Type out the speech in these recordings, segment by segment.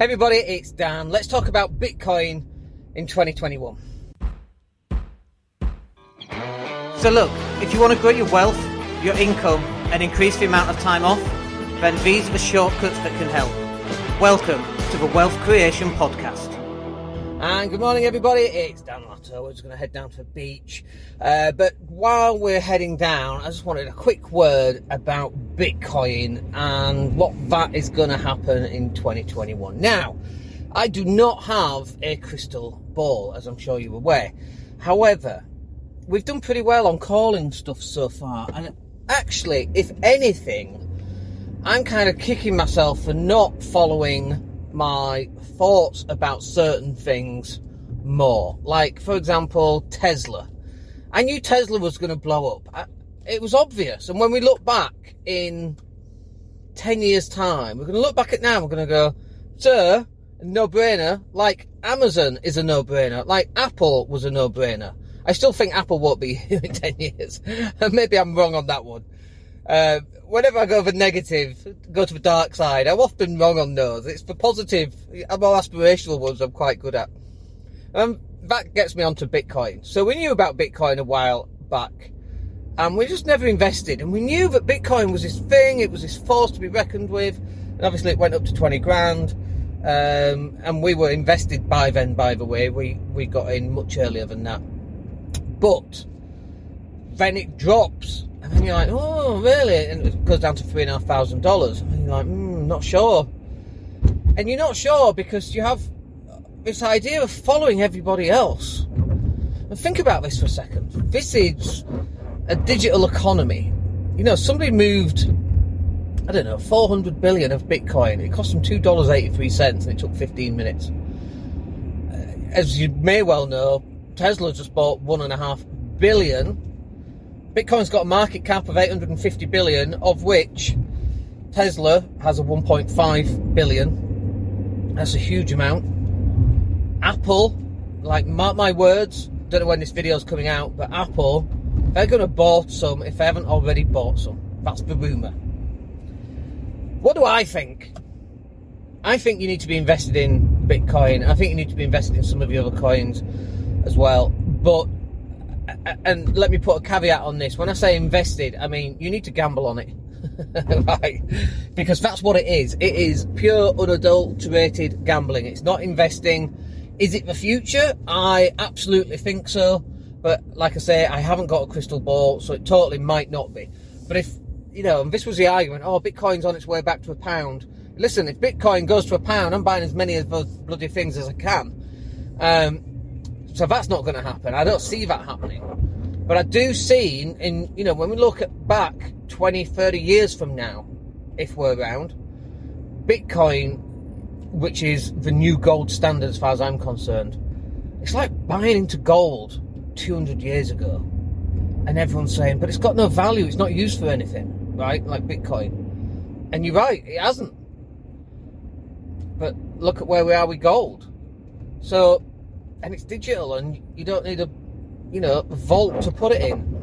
Hey everybody, it's Dan. Let's talk about Bitcoin in 2021. So look, if you want to grow your wealth, your income, and increase the amount of time off, then these are the shortcuts that can help. Welcome to the Wealth Creation Podcast. And good morning everybody, it's Dan Latto. We're just going to head down to the beach. But while we're heading down, I just wanted a quick word about Bitcoin and what that is going to happen in 2021. Now, I do not have a crystal ball, as I'm sure you're aware. However, we've done pretty well on calling stuff so far. And actually, if anything, I'm kind of kicking myself for not following my thoughts about certain things more. Like, for example, Tesla. I knew Tesla was going to blow up. It was obvious. And when we look back in 10 years' time, we're going to look back at now and we're going to go, sir, no-brainer. Like Amazon is a no-brainer. Like Apple was a no-brainer. I still think Apple won't be here in 10 years. Maybe I'm wrong on that one. Whenever I go for negative, go to the dark side, I'm often wrong on those. It's the positive, more aspirational ones I'm quite good at. That gets me onto Bitcoin. So we knew about Bitcoin a while back, and we just never invested. And we knew that Bitcoin was this thing, it was this force to be reckoned with, and obviously it went up to 20 grand. And we were invested by then, by the way. We got in much earlier than that. But then it drops. And then you're like, oh, really? And it goes down to $3,500. And you're like, not sure. And you're not sure because you have this idea of following everybody else. And think about this for a second. This is a digital economy. You know, somebody moved, I don't know, 400 billion of Bitcoin. It cost them $2.83 and it took 15 minutes. As you may well know, Tesla just bought 1.5 billion. Bitcoin's got a market cap of 850 billion, of which Tesla has a 1.5 billion. That's a huge amount. Apple, like, mark my words, don't know when this video's coming out, but Apple, they're going to bought some if they haven't already bought some. That's the rumour. What do I think? I think you need to be invested in Bitcoin. I think you need to be invested in some of the other coins as well. But, and let me put a caveat on this. When I say invested, I mean you need to gamble on it. Right? Because that's what it is. It is pure, unadulterated gambling. It's not investing. Is it the future? I absolutely think so. But like I say, I haven't got a crystal ball, so it totally might not be. But if, you know, and this was the argument, oh, Bitcoin's on its way back to £1. Listen, if Bitcoin goes to £1, I'm buying as many of those bloody things as I can. So that's not going to happen. I don't see that happening. But I do see, in you know, when we look at back 20, 30 years from now, if we're around, Bitcoin, which is the new gold standard as far as I'm concerned, it's like buying into gold 200 years ago. And everyone's saying, but it's got no value, it's not used for anything, right? Like Bitcoin. And you're right, it hasn't. But look at where we are with gold. So, and it's digital, and you don't need a, you know, vault to put it in.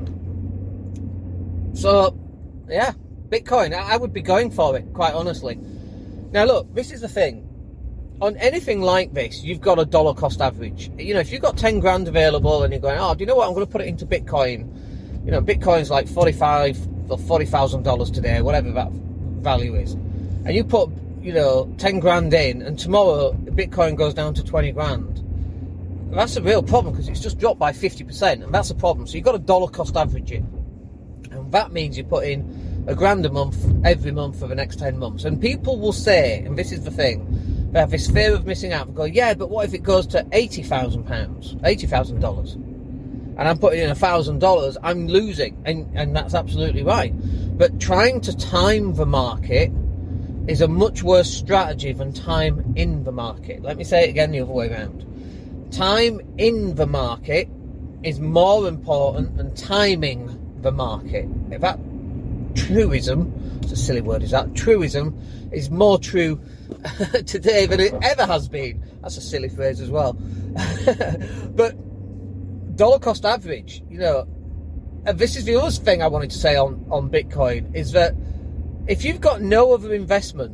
So, yeah, Bitcoin, I would be going for it, quite honestly. Now look, this is the thing. On anything like this, you've got a dollar cost average. You know, if you've got 10 grand available and you're going, oh, do you know what, I'm going to put it into Bitcoin. You know, Bitcoin's like $45,000 or $40,000 today, whatever that value is. And you put, you know, 10 grand in, and tomorrow Bitcoin goes down to 20 grand. That's a real problem because it's just dropped by 50%, and that's a problem. So you've got a dollar cost average it. And that means you put in $1,000 a month every month for the next 10 months. And people will say, and this is the thing, they have this fear of missing out. They go, yeah, but what if it goes to £80,000, $80,000? And I'm putting in $1,000, I'm losing. And that's absolutely right. But trying to time the market is a much worse strategy than time in the market. Let me say it again the other way around. Time in the market is more important than timing the market. If that truism, it's a silly word, is that truism is more true today than it ever has been. That's a silly phrase as well. But dollar cost average, you know, and this is the other thing I wanted to say on Bitcoin, is that if you've got no other investments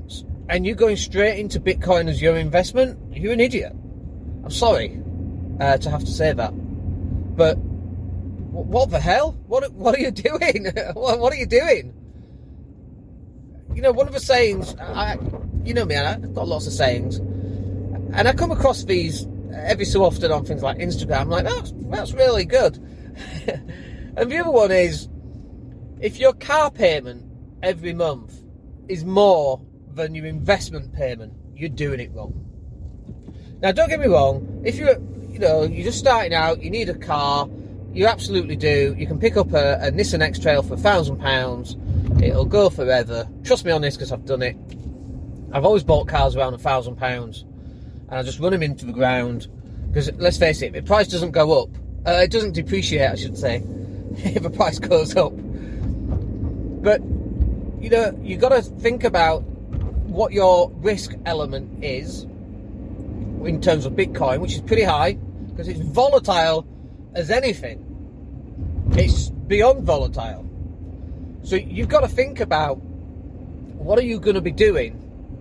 and you're going straight into Bitcoin as your investment, you're an idiot. I'm sorry to have to say that, but what the hell? What are you doing? What are you doing? You know, one of the sayings, you know me, I've got lots of sayings, and I come across these every so often on things like Instagram. I'm like, that's really good. And the other one is, if your car payment every month is more than your investment payment, you're doing it wrong. Now, don't get me wrong, if you're just starting out, you need a car, you absolutely do. You can pick up a Nissan X-Trail for £1,000. It'll go forever. Trust me on this, because I've done it. I've always bought cars around £1,000, and I just run them into the ground, because let's face it, if the price doesn't go up, it doesn't depreciate, I should say, if the price goes up. But, you know, you've got to think about what your risk element is in terms of Bitcoin, which is pretty high, because it's volatile as anything. It's beyond volatile. So you've got to think about, what are you going to be doing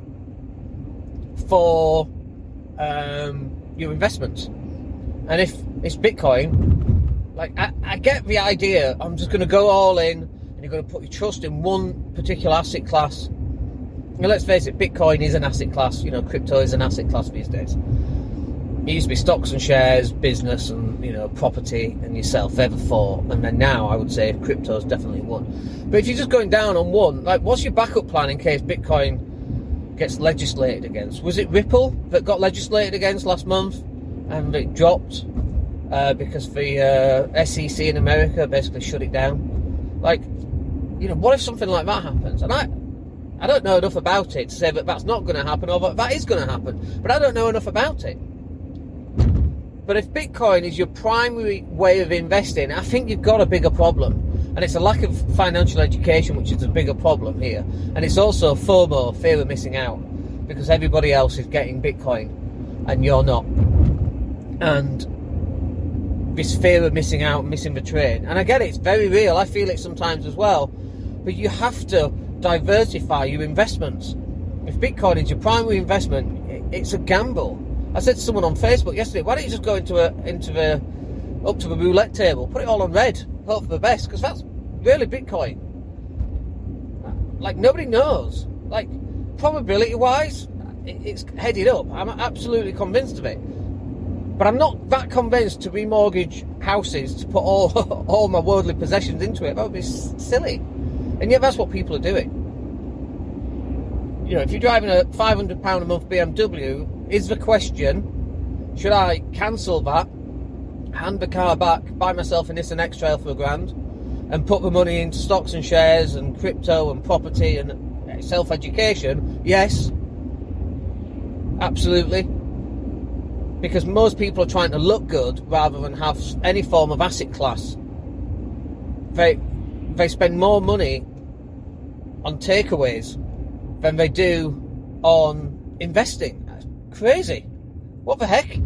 for your investments? And if it's Bitcoin, like, I get the idea, I'm just going to go all in, and you're going to put your trust in one particular asset class. And let's face it, Bitcoin is an asset class. You know, crypto is an asset class these days. It used to be stocks and shares, business, and, you know, property, and yourself. They're the four. And then now, I would say, crypto is definitely one. But if you're just going down on one, like, what's your backup plan in case Bitcoin gets legislated against? Was it Ripple that got legislated against last month, and it dropped because the SEC in America basically shut it down? Like, you know, what if something like that happens? And I don't know enough about it to say that that's not going to happen, or that that is going to happen. But I don't know enough about it. But if Bitcoin is your primary way of investing, I think you've got a bigger problem. And it's a lack of financial education, which is a bigger problem here. And it's also FOMO, fear of missing out, because everybody else is getting Bitcoin and you're not. And this fear of missing out, missing the train. And I get it, it's very real. I feel it sometimes as well. But you have to diversify your investments. If Bitcoin is your primary investment, it's a gamble. I said to someone on Facebook yesterday, why don't you just go up to the roulette table, put it all on red, hope for the best, because that's really Bitcoin. Like, nobody knows. Like, probability-wise, it's headed up. I'm absolutely convinced of it. But I'm not that convinced to remortgage houses to put all my worldly possessions into it. That would be silly. And yet that's what people are doing. You know, if you're driving a £500 a month BMW, is the question, should I cancel that, hand the car back, buy myself a Nissan X-Trail for £1,000, and put the money into stocks and shares and crypto and property and self-education? Yes, absolutely. Because most people are trying to look good rather than have any form of asset class. They spend more money on takeaways than they do on investing. That's crazy. What the heck?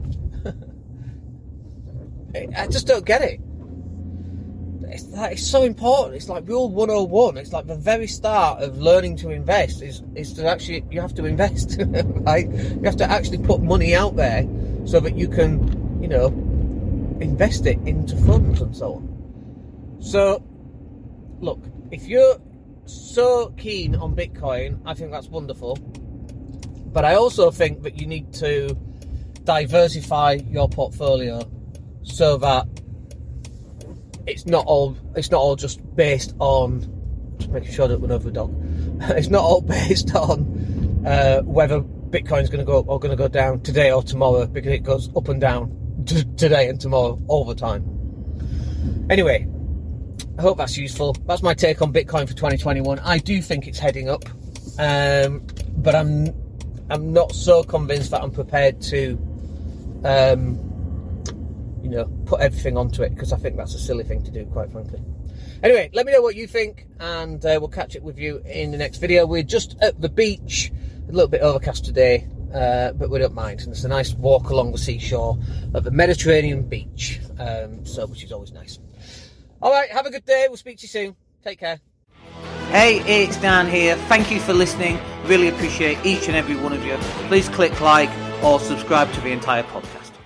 I just don't get it. It's so important. It's like rule 101. It's like the very start of learning to invest is to actually, you have to invest. Right? You have to actually put money out there so that you can, you know, invest it into funds and so on. So, look, if you're so keen on Bitcoin, I think that's wonderful. But I also think that you need to diversify your portfolio so that it's not all just based on, just making sure that we're over the dog. It's not all based on whether Bitcoin's going to go up or going to go down today or tomorrow, because it goes up and down today and tomorrow all the time. Anyway, I hope that's useful. That's my take on Bitcoin for 2021. I do think it's heading up, but I'm not so convinced that I'm prepared to, you know, put everything onto it, because I think that's a silly thing to do, quite frankly. Anyway, let me know what you think, and we'll catch up with you in the next video. We're just at the beach, a little bit overcast today, but we don't mind. And it's a nice walk along the seashore of the Mediterranean beach, which is always nice. All right, have a good day. We'll speak to you soon. Take care. Hey, it's Dan here. Thank you for listening. Really appreciate each and every one of you. Please click like or subscribe to the entire podcast.